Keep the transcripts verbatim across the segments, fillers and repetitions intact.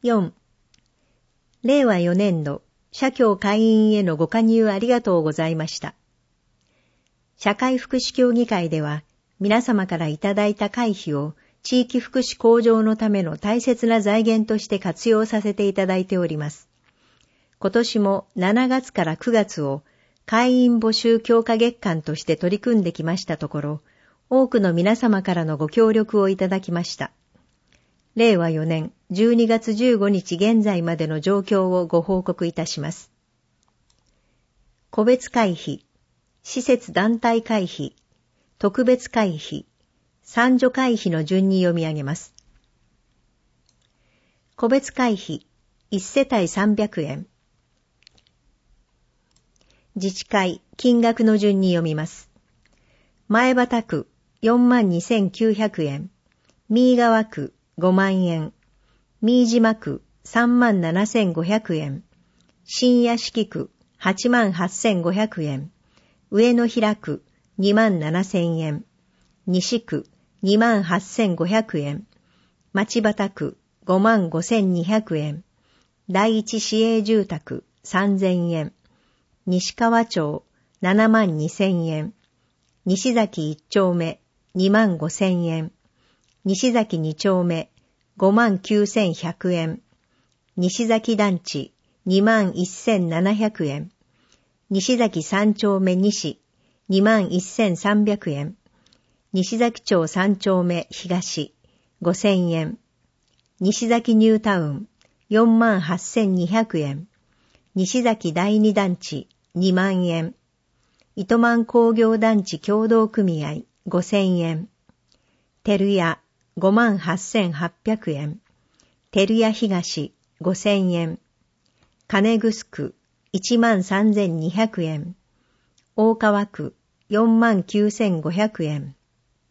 よん、れいわよねん度社協会員へのご加入ありがとうございました。社会福祉協議会では、皆様からいただいた会費を地域福祉向上のための大切な財源として活用させていただいております。今年もしちがつからくがつを会員募集強化月間として取り組んできましたところ、多くの皆様からのご協力をいただきました。れいわよねんじゅうにがつじゅうごにち現在までの状況をご報告いたします。個別会費、施設団体会費、特別会費、参助会費の順に読み上げます。個別会費、いちせたいさんびゃくえん。自治会、金額の順に読みます。前畑区、よんまんにせんきゅうひゃくえん。三井川区、ごまんえん。三井島区、さんまんななせんごひゃくえん。新屋敷区、はちまんはっせんごひゃくえん。上野平区、にまんななせんえん。西区、にまんはっせんごひゃくえん。町畑区、ごまんごせんにひゃくえん。第一市営住宅、さんぜんえん。西川町、ななまんにせんえん。西崎いっちょうめ、にまんごせんえん。西崎にちょうめ、ごまんきゅうせんひゃくえん。西崎団地、にまんせんななひゃくえん。西崎さんちょうめ西、にまんせんさんびゃくえん。西崎町さんちょうめ東、ごせんえん。西崎ニュータウン、よんまんはっせんにひゃくえん。西崎第二団地、にまんえん。糸満工業団地協同組合、ごせんえん。照屋、ごまんはっせんはっぴゃくえん。照屋東、ごせんえん。金城区、いちまんさんぜんにひゃくえん。大川区、よんまんきゅうせんごひゃくえん。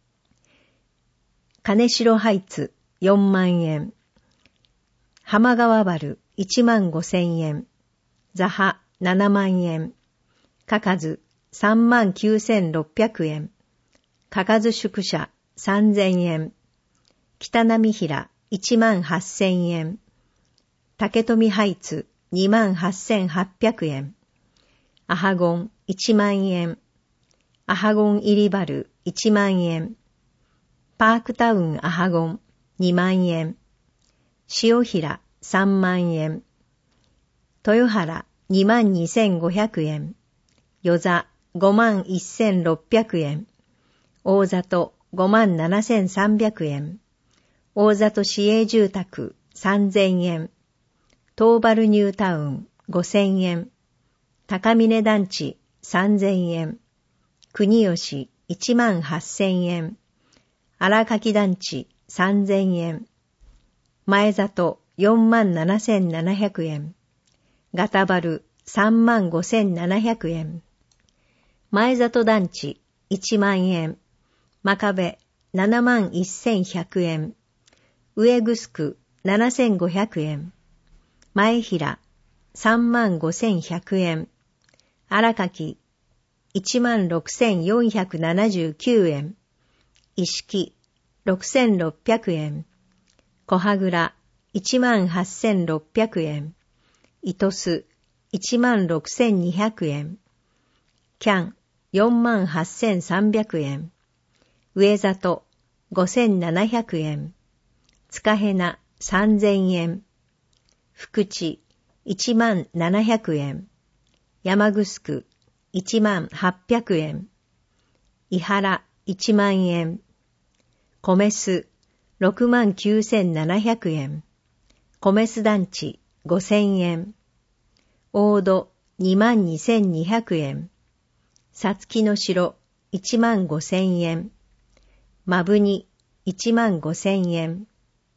金城ハイツ、よんまんえん。浜川原、いちまんごせんえん。座波、ななまんえん。かかず、さんまんきゅうせんろっぴゃくえん。かかず宿舎、さんぜんえん。北波平、いちまんはっせんえん。竹富ハイツ、にまんはっせんはっぴゃくえん。アハゴン、いちまんえん。アハゴン入りバル、いちまんえん。パークタウンアハゴン、にまんえん。塩平、さんまんえん。豊原、にまんにせんごひゃくえん。与座、ごまんせんろっぴゃくえん。大里、ごまんななせんさんびゃくえん。大里市営住宅、さんぜんえん。東原ニュータウン、ごせんえん。高峰団地、さんぜんえん。国吉、いちまんはっせんえん。荒垣団地、さんぜんえん。前里、よんまんななせんななひゃくえん。ガタバル、さんまんごせんななひゃくえん。前里団地、いちまんえん。真壁、ななまんせんひゃくえん。上城、ななせんごひゃくえん。前平、さんまんごせんひゃくえん。荒垣、いちまんろくせんよんひゃくななじゅうきゅうえん。石木、ろくせんろっぴゃくえん。小羽倉、いちまんはっせんろっぴゃくえん。糸須、いちまんろくせんにひゃくえん。キャン、よんまんはっせんさんびゃくえん。上里、ごせんななひゃくえん。塚へな、さんぜんえん。福地、いちまんななひゃくえん。山城、いちまんはっぴゃくえん。伊原、いちまんえん。米須、ろくまんきゅうせんななひゃくえん。米須団地、ごせんえん。大戸、にまんにせんにひゃくえん。さつきの城、いちまんごせんえん。まぶに、いちまんごせんえん。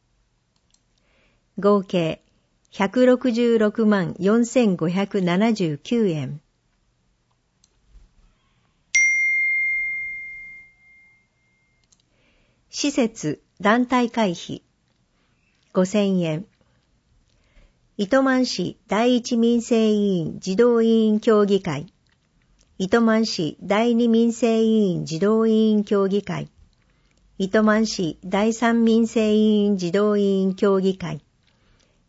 合計、ひゃくろくじゅうろくまんよんせんごひゃくななじゅうきゅうえん。施設、団体会費、ごせんえん。糸満市第一民生委員児童委員協議会、糸満市第二民生委員児童委員協議会、糸満市第三民生委員児童委員協議会、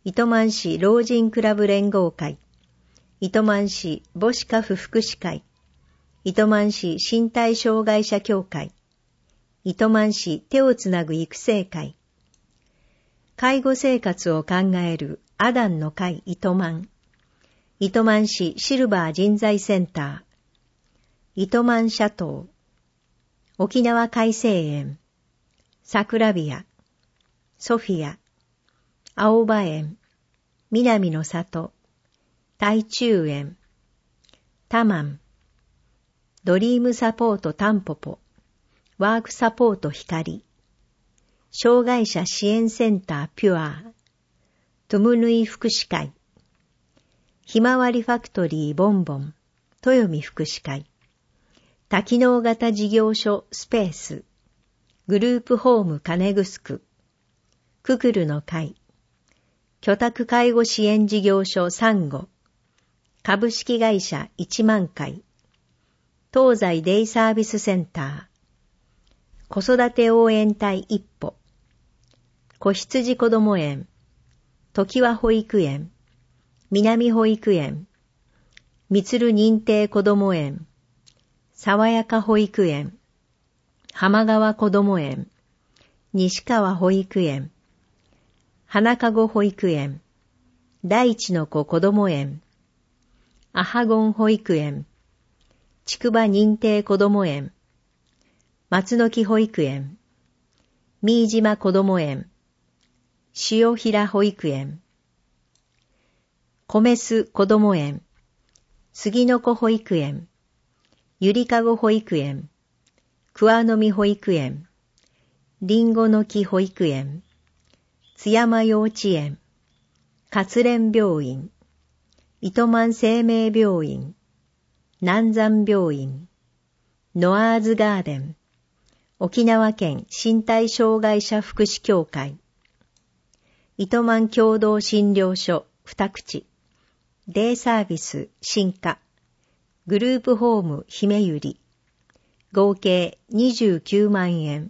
糸満市老人クラブ連合会、糸満市母子家父福祉会、糸満市身体障害者協会、糸満市手をつなぐ育成会、介護生活を考えるアダンの会糸満、糸満市シルバー人材センター、糸満社党、沖縄海生園、桜ビア、ソフィア、青葉園、南の里、台中園、タマン、ドリームサポートタンポポ、ワークサポート光、障害者支援センターピュア、トゥムヌイ福祉会、ひまわりファクトリーボンボン、豊見福祉会、多機能型事業所スペース、グループホーム金城、ククルの会、居宅介護支援事業所サンゴ、株式会社一万回、東西デイサービスセンター、子育て応援隊一歩、子羊こども園、時和保育園、南保育園、みつる認定こども園、爽やか保育園、浜川こども園、西川保育園、花かご保育園、第一の子こども園、アハゴン保育園、筑波認定こども園、松の木保育園、新島こども園、塩平保育園、米須こども園、杉の子保育園、ゆりかご保育園、桑の実保育園、りんごの木保育園、津山幼稚園、勝連病院、糸満生命病院、南山病院、ノアーズガーデン、沖縄県身体障害者福祉協会、糸満共同診療所二口、デイサービス新化、グループホーム姫ゆり、合計にじゅうきゅうまんえん。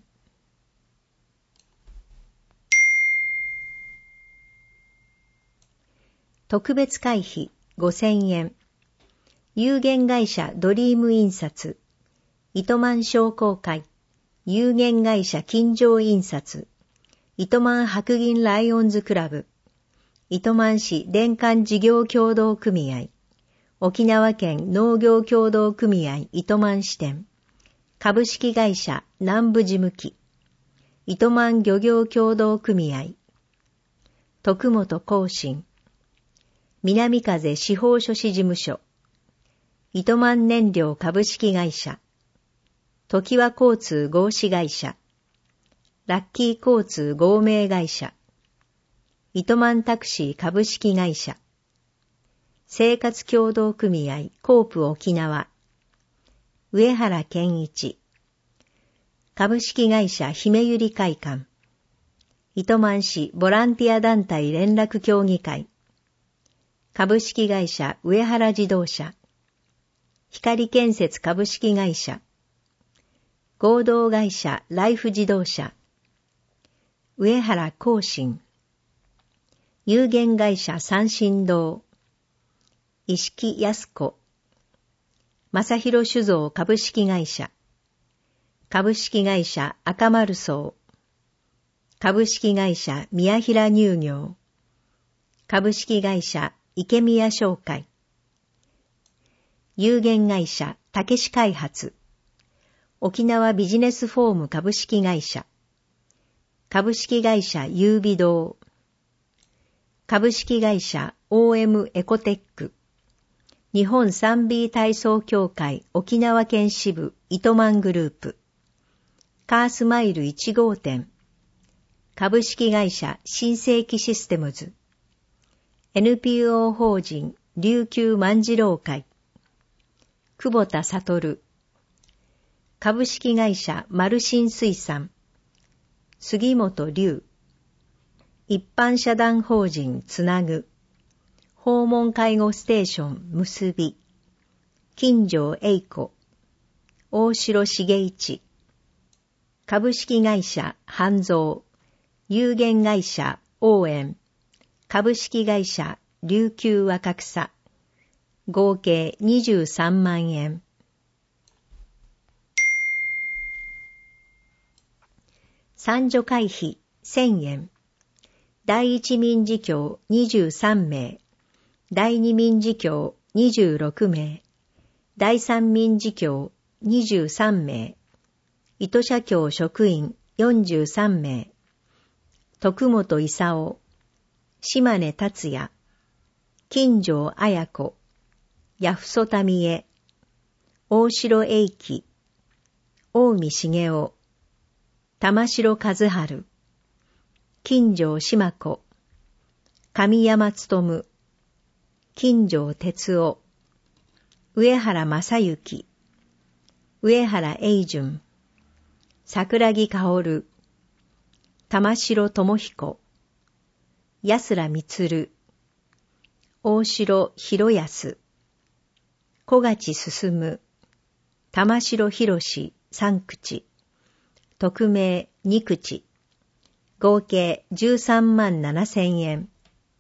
特別会費ごせんえん。有限会社ドリーム印刷、糸満商工会、有限会社金城印刷、糸満白銀ライオンズクラブ、糸満市電管事業協同組合、沖縄県農業協同組合糸満支店、株式会社南部事務機、糸満漁業協同組合、徳本興信、南風司法書士事務所、糸満燃料株式会社、時和交通合資会社、ラッキー交通合名会社、糸満タクシー株式会社、生活協同組合コープ沖縄、上原健一、株式会社姫ゆり会館、糸満市ボランティア団体連絡協議会、株式会社上原自動車、光建設株式会社、合同会社ライフ自動車、上原興信、有限会社三神堂、石木康子、正弘酒造株式会社、株式会社赤丸荘、株式会社宮平乳業、株式会社池宮商会、有限会社たけし開発、沖縄ビジネスフォーム株式会社、株式会社優美堂、株式会社 オーエム エコテック、日本 スリービー 体操協会沖縄県支部糸満グループ、カースマイルいち号店、株式会社新世紀システムズ、エヌピーオー 法人琉球万次郎会、久保田悟、株式会社マルシン水産、杉本龍、一般社団法人つなぐ、訪問介護ステーション結び、金城栄子、大城茂一、株式会社半蔵、有限会社応援、 株式会社琉球若草、合計にじゅうさんまんえん。三女会費せんえん。第一民事協にじゅうさんめい。第二民事協にじゅうろくめい。第三民事協にじゅうさんめい。糸社協職員よんじゅうさんめい。徳本勲、島根達也、金城綾子、八房民江、大城英樹、大見茂雄、玉城和春、金城島子、神山勉、金城哲夫、上原正幸、上原英順、桜木薫、玉城智彦、安良充、大城博康、小勝進、玉城博三口、匿名二口、合計じゅうさんまんななせんえん。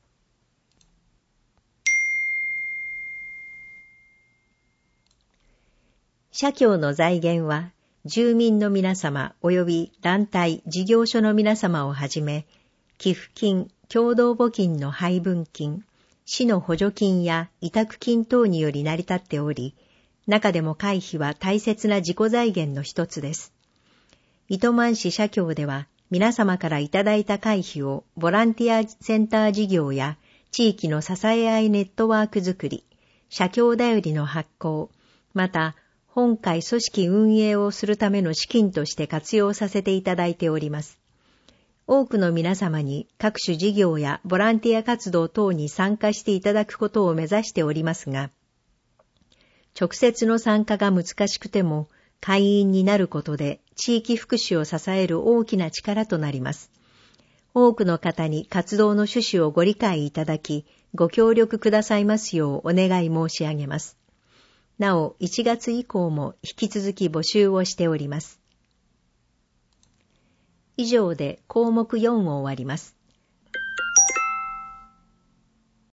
社協の財源は、住民の皆様及び団体、事業所の皆様をはじめ、寄付金、共同募金の配分金、市の補助金や委託金等により成り立っており、中でも会費は大切な自己財源の一つです。糸満市社協では、皆様からいただいた会費をボランティアセンター事業や地域の支え合いネットワークづくり、社協だよりの発行、また、本会組織運営をするための資金として活用させていただいております。多くの皆様に各種事業やボランティア活動等に参加していただくことを目指しておりますが、直接の参加が難しくても会員になることで地域福祉を支える大きな力となります。多くの方に活動の趣旨をご理解いただき、ご協力くださいますようお願い申し上げます。なお、いちがつ以降も引き続き募集をしております。以上で項目よんを終わります。